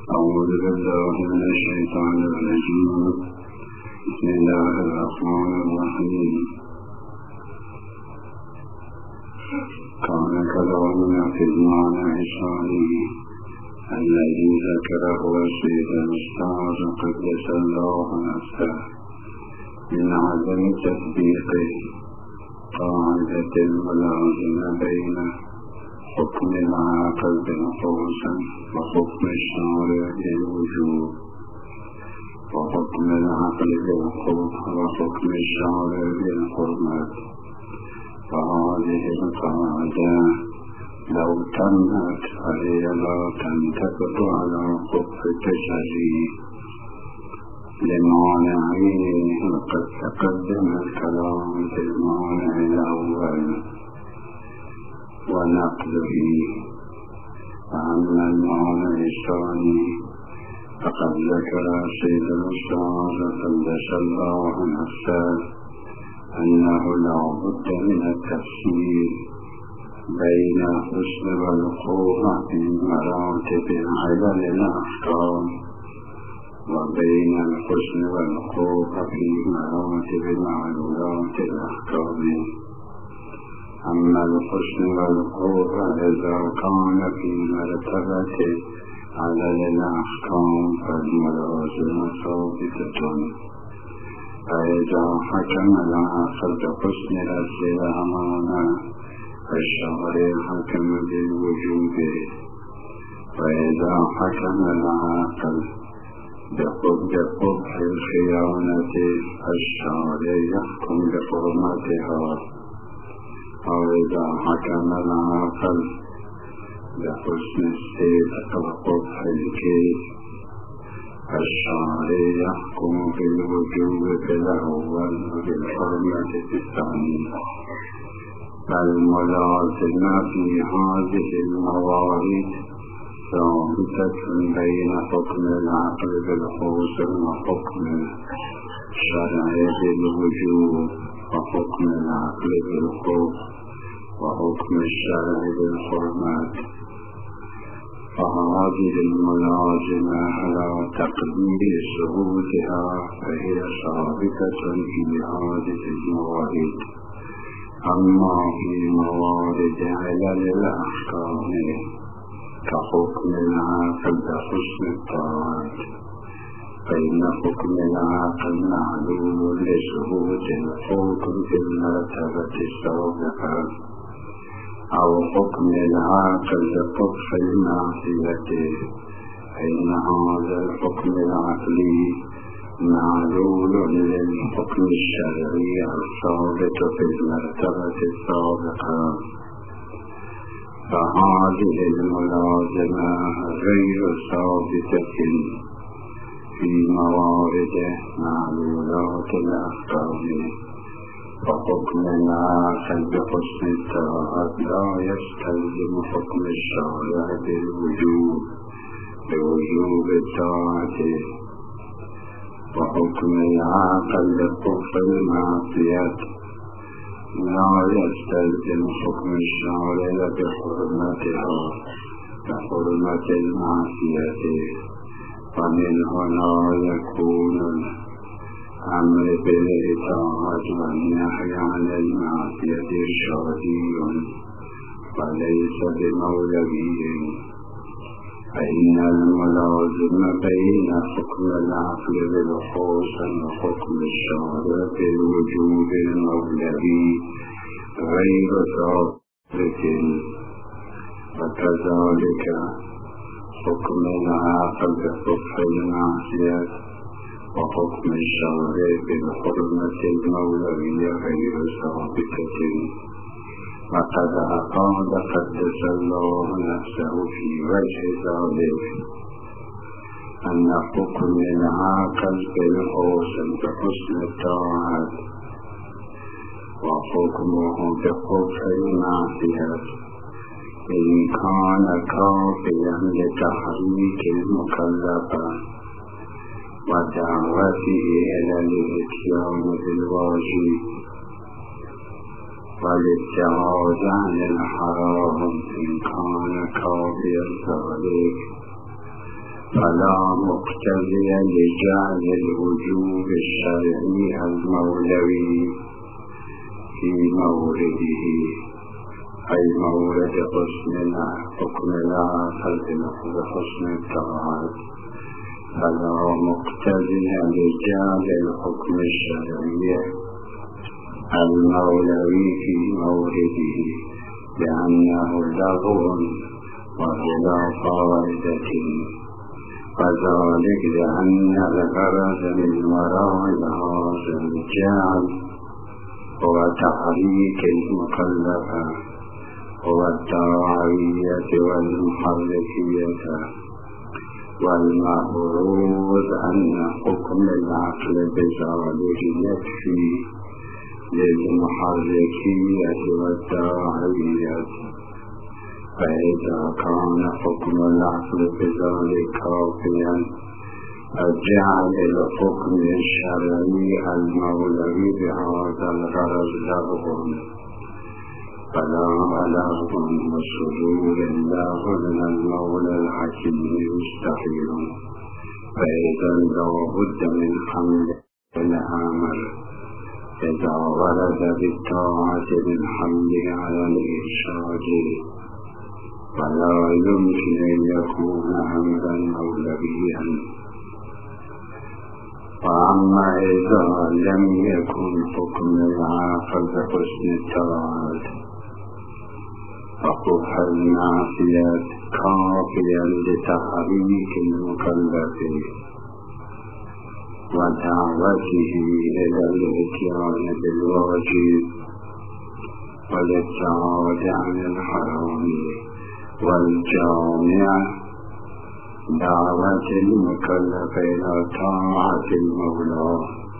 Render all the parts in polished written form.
أعوذ بالله من الشيطان الرجيم. بسم الله الرحمن الرحيم. كان كلامنا في المعنى الثاني الذي ذكره السيد الأستاذ قدس الله نفسه من عدم تطبيق قاعدة الملازمة بين حكم العاقل بالنصوص وحكم الشارع بالوجوب، وحكم العقل بالخوف وحكم الشارع بالحرمة. فهذه القاعدة لو تمت فهي لا تنطبق على خبث التشريع لمانعين، وقد تقدم الكلام في المانع الأول ونقله. فأما المعنى الثاني فقد ذكر السيد الأستاذ قدس الله نفسه أنه لا بد من التفسير بين الحسن والقبح في مراتب علل الأحكام، وبين الحسن والقبح في مراتب معلولات الأحكام. أما الحسن والقبح إذا كان في مرتبة علل الأحكام فالملازمة ثابتة، فإذا حكم العاقل بحسن رد الأمانة فالشارع حكم بالوجوب، وإذا حكم العاقل بقبح الخيانة فالشارع يحكم بحرمتها، وإذا حكم العاقل بحسن الصدق وقبح الكذب فالشارع يحكم بالوجوب في الأول وبالحرمة في الثاني. فالملازمة في هذه الموارد ثابتة بين حكم العقل بالحسن وحكم الشرع بالوجوب، وحكم العقل بالخوف وحكم الشرع بالحرمة. فهذه الملازمة على تقدير ثبوتها فهي ثابتة في هذه الموارد. أما في موارد علل الأحكام كحكم العاقل بحسن الطاعات فإن حكم العاقل معلوم لثبوت الحكم في المرتبة السابقة، أو حكم العاقل بقبح المعصية فإن هذا الحكم العقلي معلول للحكم الشرعي الثابت في المرتبة السابقة. فهذه الملازمة غير ثابتة في موارد معلولات الأحكام. وحكم العاقل بحسن الطاعات لا يستلزم حكم الشارع بوجوب الطاعة، وحكم العاقل بقبح المعصية لا يستلزم حكم الشارع بحرمتها كحرمة المعصية. ومن هنا يكون الأمر بالإطاعة والنهي عن المعصية شرعي وليس بمولوي، فإن الملازم بين حكم العقل بالحسن وحكم الشارع بالوجوب المولوي غير ثابت. وكذلك حكم العاقل بقبح المعصية وحكم الشارع بالحرمة المولوية غير ثابتة. وقد أقال قدس الله نفسه في وجه ذلك أن حكم العاقل بالحسن بحسن الطاعات وحكمه بقبح المعصية إن كان كافيا لتحريك المكلف ودعوته إلى الإتيان بالواجب والابتعاد عن الحرام إن كان كافيا ذلك، فلا مقتضي لجعل الوجوب الشرعي المولوي في مورده أي مورد حكم العقل بحسن الطاعات. فلا مقتضي لجعل الحكم الشرعي المولوي في مورده لأنه لغو وبلا فائدة، وذلك لأن الغرض من وراء هذا الجعل هو تحريك المكلف والداعية والمحركية، والمفروض أن حكم العقل بذلك يكفي للمحركية والداعية. فإذا كان حكم العقل بذلك كافيا فجعل الحكم الشرعي المولوي بهذا الغرض لغو، فلا لغو وصدور الله من المولى الحكيم مستحيل. فإذا لا بد من حمل الأمر إذا ورد بالطاعة من حمله على الإرشاد، ولا يمكن أن يكون أمرا مولويا. وأما إذا لم يكن حكم العاقل بحسن الطاعات فقبح المعصية كافيا لتحريك المكلف ودعوته إلى الإتيان بالواجب والابتعاد عن الحرام، والجامع دعوة المكلف إلى طاعة المولى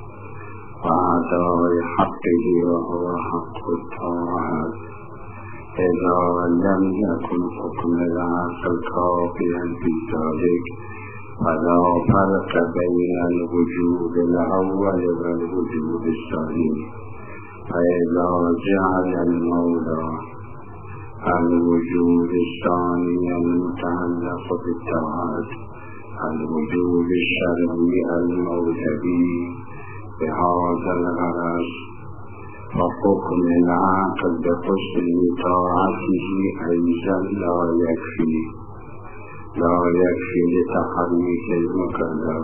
وأداء حقه وهو حق الطاعة. إذا لم يكن حكم العقل كافيا في ذلك فلا فرق بين الوجوب الأول والوجوب الثاني. فإذا جعل المولى الوجوب الثاني المتعلق بالطاعات الوجوب الشرعي الموجبي بهذا الغرض، فحكم العاقل بحسن طاعته أيضا لا يكفي لتحريك المكلف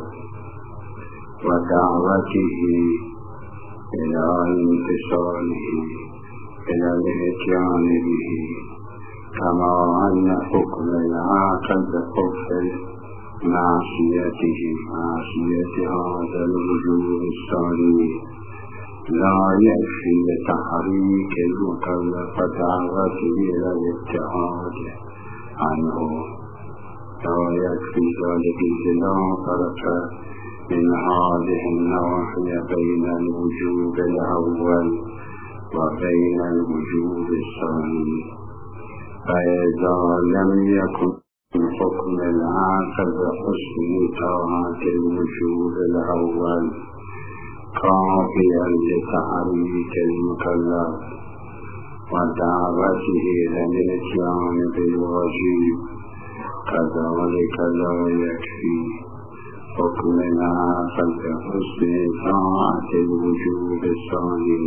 ودعوته إلى انتصاله إلى الإتيان به، كما أن حكم العاقل بكفر معصية هذا الوجوب الثاني لا يكفي لتحريك المكلف ودعوته إلى الابتعاد عنه. لا يكفي ذلك لا فرق من هذه النواحي بين الوجوب الأول وبين الوجوب الثاني. فإذا لم يكن حكم العاقل بحسن طاعة الوجوب الأول كافيا لتحريك المكلف ودعوته إلى الإتيان بالواجب، كذلك لا يكفي حكم العاقل بحسن طاعة الوجوب الثاني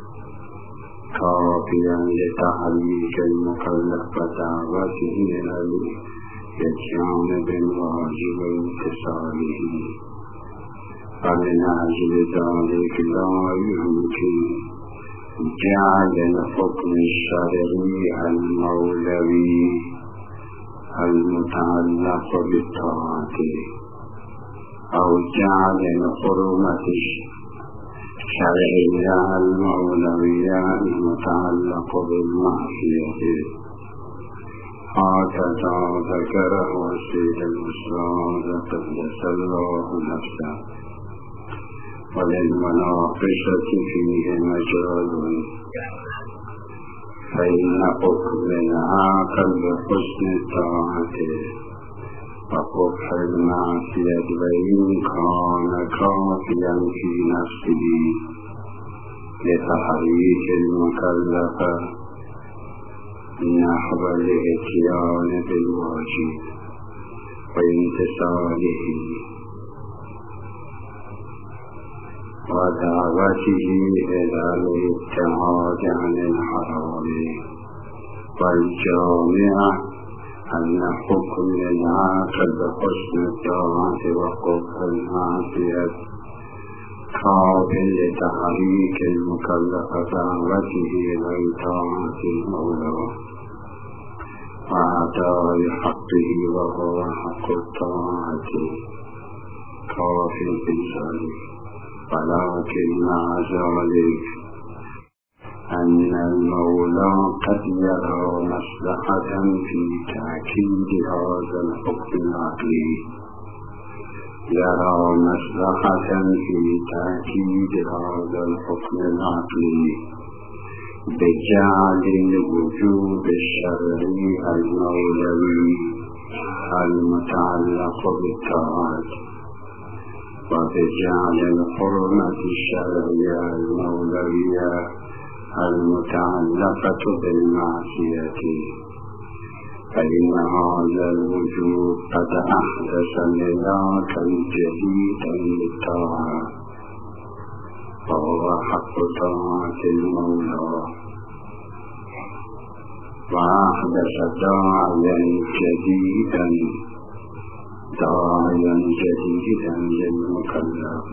كافيا لتحريك المكلف ودعوته إلى الإتيان بالواجب وامتثاله. فمن أجل ذلك لا يمكن جعل الحكم الشرعي المولوي المتعلق بالطاعة أو جعل الحرمة الشرعية المولوية المتعلق بالمعصية. هكذا ذكره السيد الأستاذ قدس الله نفسه، وللمناقشة فيه مجال، فإن حكم العاقل بحسن الطاعة وقبح المعصية وإن كان كافيا في نفسه لتحريك المكلف نحو الإتيان بالواجب، وانتصاله ودعوته إلى الابتعاد عن الحرام والجامع أن حكم العاقل حسن الطاعة وقبح المعصية قابل لتحريك المكلف دعوته إلى طاعة المولى وأداء حقه وهو حق الطاعة كافٍ في ذلك. ولكن مع ذلك أن المولى قد يرى مصلحة في تأكيد هذا الحكم العقلي بجعل الوجوب الشرعي المولوي المتعلق بالطاعات وبجعل الحرمة الشرعية المولوية المتعلقة بالمعصية، فإن هذا الوجوب قد أحدث ملاكا جديدا للطاعة وهو حق طاعة المولى، وأحدث داعيا جديدا للمكلف.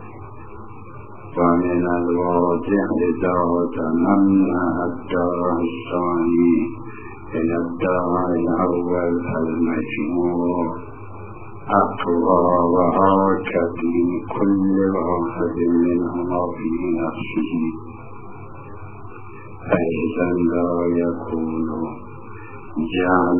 ومن الواضح إذا تمنى الداعي الثاني إلى الداعي الأول المجموع أقوى وأركب من كل واحد منهما في نفسه، فإذا لا يكون جعل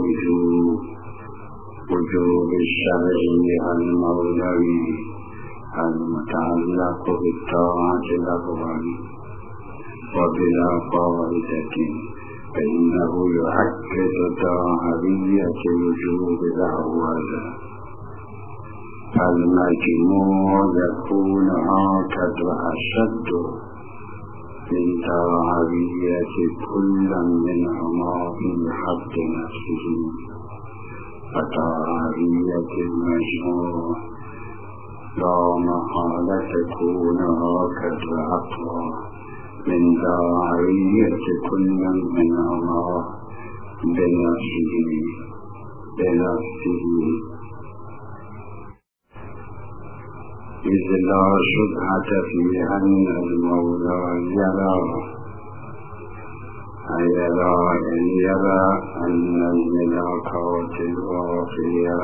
وجوب الشرعي المولوي المتعلق بالطاعة الأول وبلا فائدة، فإنه يؤكد ظاهرية وجوب الأول، فالمجموع يكون هكذا أشد من ظاهرية كل منهما في حق نفسه، فظاهرية المجموع لا محالة تكون هكذا أقوى من ظاهرية كل منهما بنفسه، إذ لا شبهة في أن المولى يرى أن الملاكات الواقعية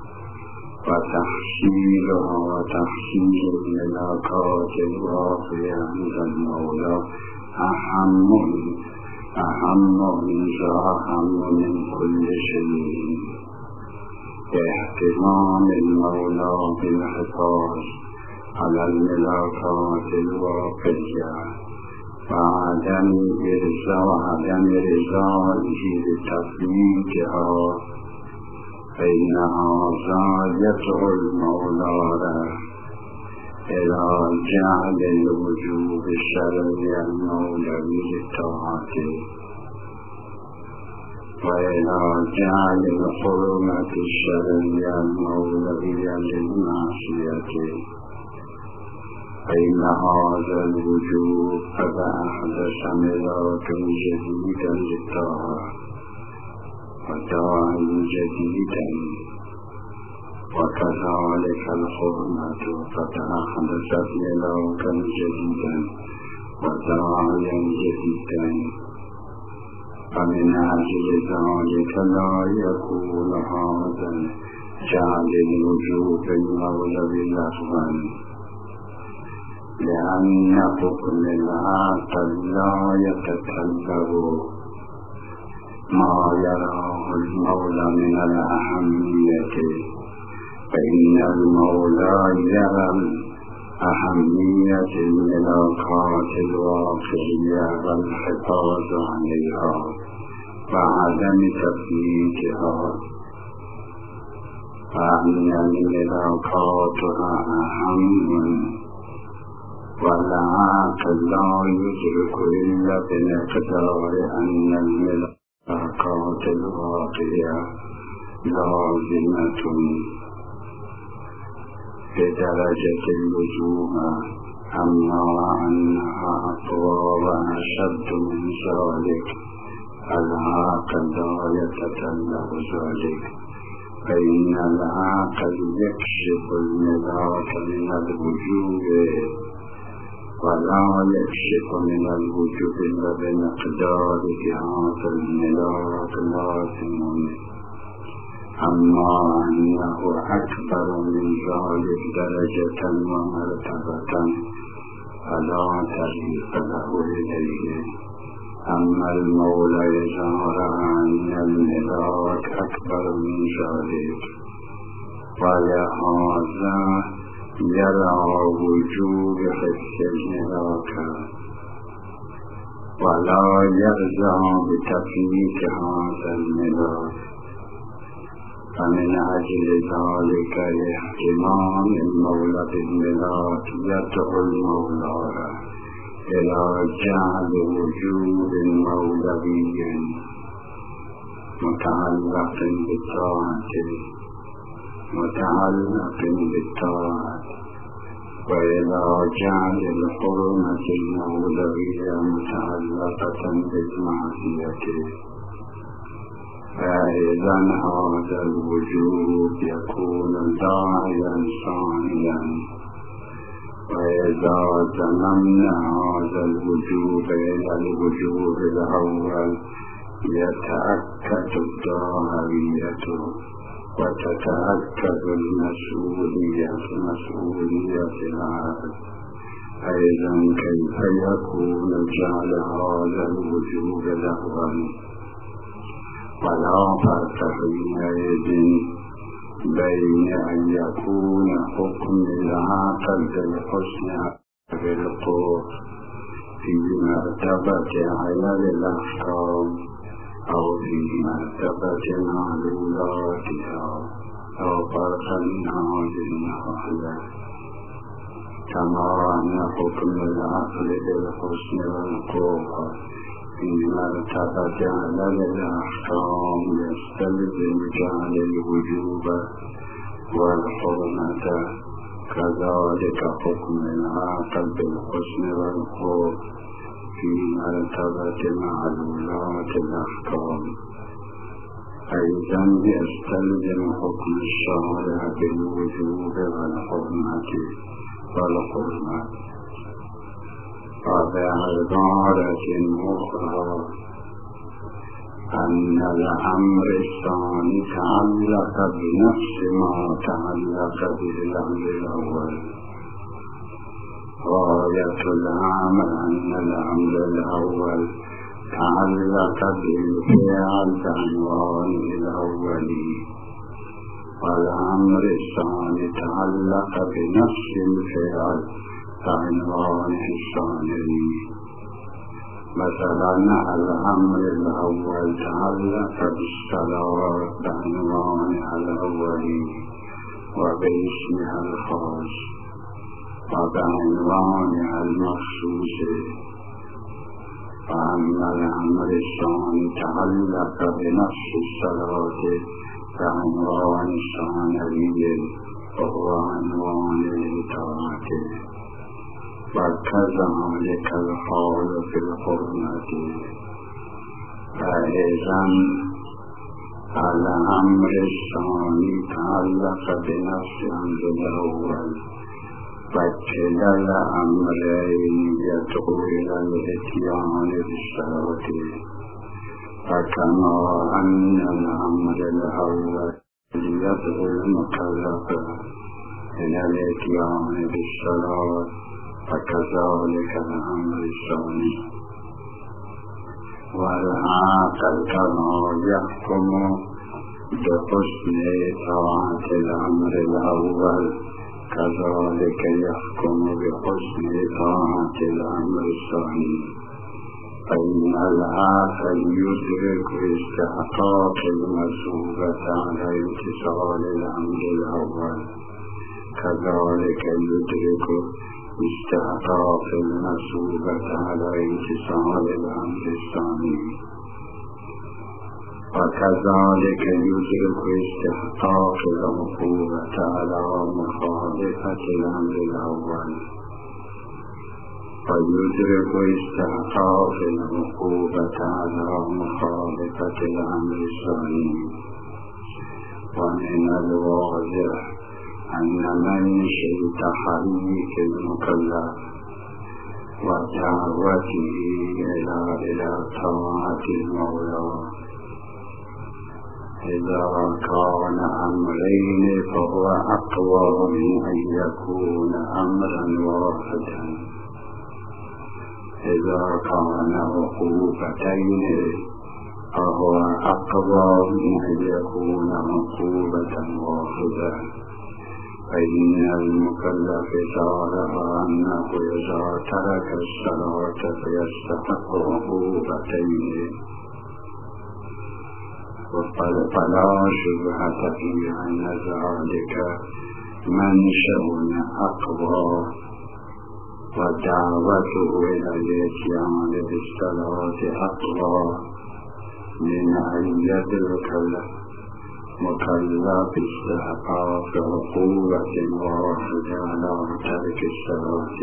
وتحصيلها وتحصيل الملاكات الواقعية عند المولى أهم من كل شيء، باحتمال المولى بالحفاظ على الملاكات الواقعية وعدم إرزائه بتفريجها، فإن هذا يدعو المولى إلى جعل الوجوب الشرعي المولوي للطاعة وإلى جعل الحرمة الشرعية المولوية للمعصية، فإن هذا الوجوب قد أحدث ملاكا جديدا للطاعة وداعيا جديدا، وكذلك الحرمة قد أحدثت ملاكا جديدا وداعيا جديدا، فمن أجل ذلك لا يكون هذا جعل الوجوب المولوي لغوا، لأن حكم العاقل لا يتطلب ما يراه المولى من الأهمية، فإن المولى يرى أهمية الملاكات الواقعية والحفاظ عليها وعدم تفريطها، فإن الملاكاتها أهم، والعاقل لا يدرك إلا بمقدار أن الملاكات الواقعية لازمة بدرجة اللزوم، أما أنها أقوى وأشد من ذلك العاقل لا يتطلب ذلك، فإن العاقل يكشف الملاك من الوجوب ولا يكشف من الوجوب إلا بمقدار هذا الملاك لازم، أما أنه أكبر من ذلك درجة ومرتبة فلا طريق له إليه. أما المولى إذا رأى أن الملاك أكبر من ذلك ولهذا يرى وجوب حفظ الملاك ولا يرجع بتفريط هذا الملاك، فمن أجل ذلك احتمام المولى بالملاك يدعو المولى إلى جعل وجود مولوي متعلق بالطاعة وإلى جعل الحرمة المولوية متعلقة بالمعصية، فإذا هذا الوجود يكون داعيا ثانيا. وإذا ضممنا هذا الوجود إلى الوجود الأول يتأكد الداعية وتتأكد مسؤولية العبد. أيضا كيف يكون جعل هذا الوجود الأول؟ ولا فرق حينئذ بين أن يكون حكم العاقل بالحسن بالقوة في مرتبة علل الأحكام أو في مرتبة معلولاتها أو فرق من هذه الناحية، كما أن حكم العقل بالحسن والقوة في مرتبة علل الأحكام يستلزم جعل الوجوب والحرمة، كذلك حكم العقل بالحسن والقوة في مرتبة معلولات الأحكام. أيضا يستلزم حكم الشارع بالوجوب والحرمة وبعبارة أخرى أن الأمر الثاني تعلق بنفس ما تعلق به الأمر الأول. غاية الأمر أن الأمر الأول تعلق بالفعل بعنوانه الأولي، والأمر الثاني تعلق بنفس الفعل بعنوانه الثاني. مثلا الأمر الأول تعلق بالصلاة بعنوانها الأولي وباسمها الخاص وبعنوانها المخصوص، وأما الأمر الثاني تعلق بنفس الصلاة بعنوان الثانوي وهو عنوان الإطاعة. وكذلك الحال في الحرمة. فإذا الأمر الثاني تعلق بنفس الأمر الأول، فكلا الأمرين يدعو إلى الإتيان بالصلاة، فكما أن الأمر الأول يدعو المكلف إلى الإتيان بالصلاة، فكذلك الأمر الثاني. والعاقل كما يحكم بحسن طاعة الأمر الأول كذلك يحكم بحسن طاعة الأمر الثاني، فإن العاقل يدرك استحقاق المثوبة على امتثال الأمر الأول، كذلك يدرك استحقاق المثوبة على امتثال الأمر الثاني. وكذلك يدرك استحقاق العقوبة على مخالفة الأمر الأول، ويدرك استحقاق العقوبة على مخالفة الأمر الثاني. ومن الواضح أن منشأ تحريك المكلف ودعوته إلى طاعة المولى إذا كان أمرين فهو أقوى من أن يكون أمرا واحدا. إذا كان عقوبتين فهو أقوى من أن يكون عقوبة واحدة. فإن المكلف شارع أنه إذا ترك الصلاة فيستحق عقوبتين، فلا شبهة في أن ذلك منشأ أقوى، ودعوته إلى الإتيان بالصلاة أقوى من أن يدرك المكلف استحقاق عقوبة واحدة على ترك الصلاة.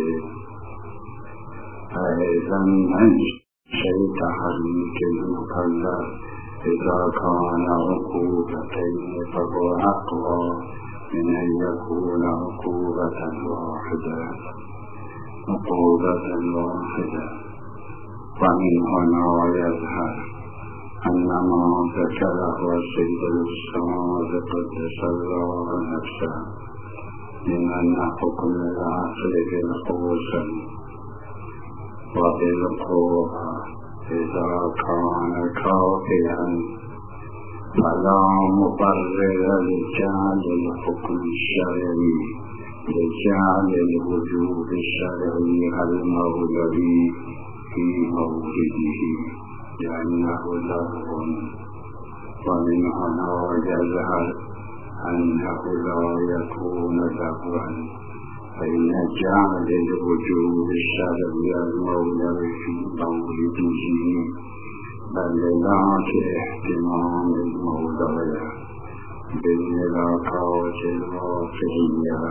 فإذا منشأ تحريك المكلف إذا كان عقوبتين فهو أقوى من أن يكون عقوبة واحدة. ومن هنا يظهر أن ما ذكره السيد الصادق قدس الله نفسه من أن حكم العقل بالقوة وبالقوة إذا كان كافيا فلا مبرر لجعل الحكم الشرعي لجعل الوجوب الشرعي المولوي في مورده، لأنه لغو. ومن هنا يظهر أنه لا يكون لغوا، فإن جعل الوجوب الشرعي المولوي في مورده بل لا اهتمام المولى بالملاقات الواقعية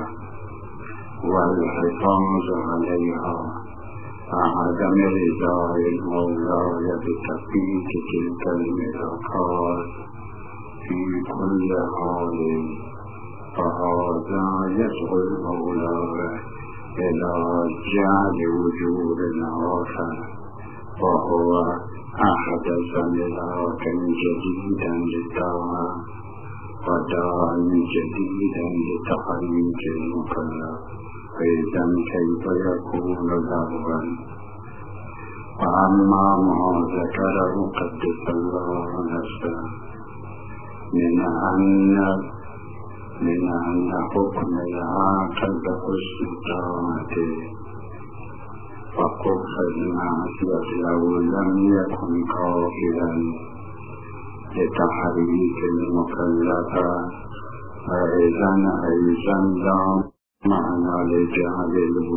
والحفاظ عليها، عدم رضا المولى بتثبيت تلك الملاقات في كل حال. فهذا يدعو المولى إلى جعل وجود آخر، وهو أحدث ملاكا جديدا للطاعة وداعا جديدا لتحريك المكلف، فإذا كيف يكون لغوا؟ وأما ما ذكره قدس الله نفسه من أن حكم العاقل بحسن طاعته وقبح المعصية لو لم يكن كافيا لتحريك المكلف، فإذا أيضا لا معنى لجعل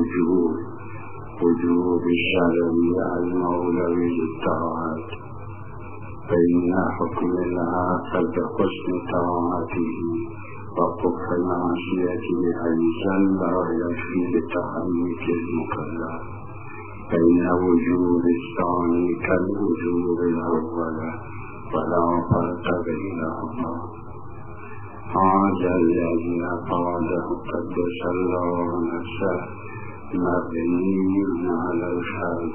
وجوب الشرعي المولوي للطاعات، فإن حكم العاقل بحسن طاعته وقبح معصيته أيضا لا يكفي لتحريك المكلف، فإن وجوب الثاني كالوجوب الأول ولا فرق بينهما. هذا الذي قاله قدس الله نفسه مبني على الحد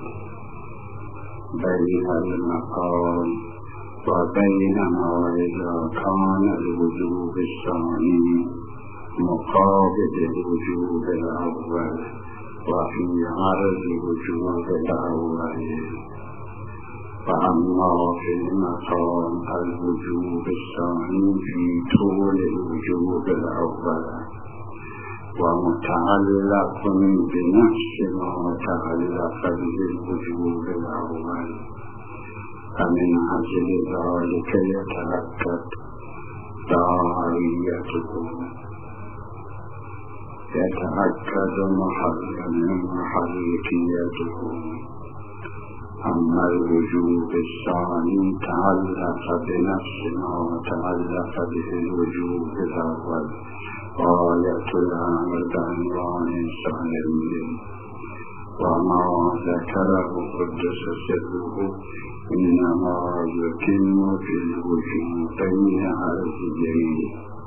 بين المقام وبينما إذا كان الوجوب الثاني مقابل الوجوب الأول وفي عرض وجوب الأول. فأما في المقام الوجوب الثاني في طول الوجوب الأول ومتعلق بنفس ما تعلق بالوجوب الأول، فمن أجل ذلك يتأكد محركيته، أما الوجوب الثاني تعلق بنفس ما تعلق به الوجوب الأول غاية الأمر بعنوان سالم وما ذكره قدس سره إنما يتم في الوجوبين هذين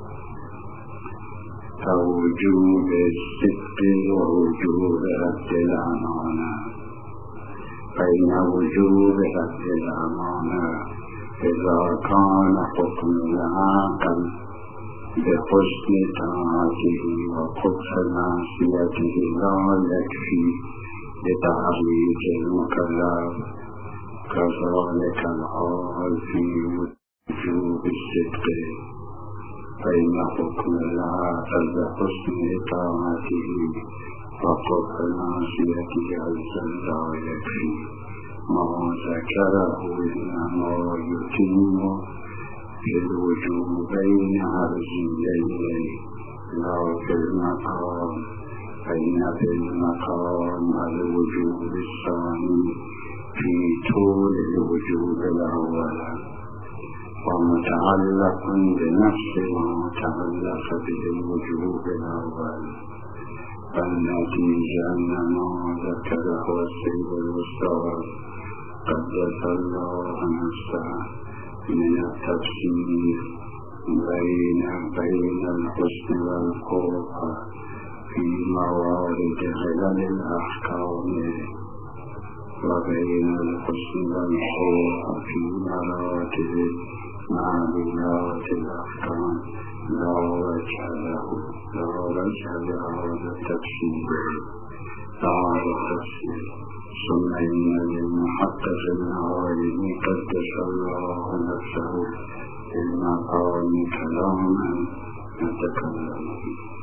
كوجوب الصدق ووجوب رد الأمانة فإن وجوب رد الأمانة إذا كان حكم العاقل بحسن طاعته وقبح معصيته لا يكفي لتعريج المكلف كذلك الحال في وجوب الصدق فإن حكم العاقل بحسن طاعته وقبح معصيته أيضا لا يكفي ما ذكره إنما يتم في الوجوبين عرضيين لا في المقام فإن في المقام الوجوب الثاني في طول الوجوب الأول ومتعلق بنفس ما تعلق به الوجوب الأول فالنتيجة أن ما ذكره السيد الأستاذ قدس الله نفسه من التفسير بين الحسن والقبح في موارد علل الأحكام وبين الحسن والقبح في مراتب معلومات الأحكام لا وجه لهذا التفسير ثم إن للمحقق العالم قدس الله نفسه في المقام كلاما نتكلم به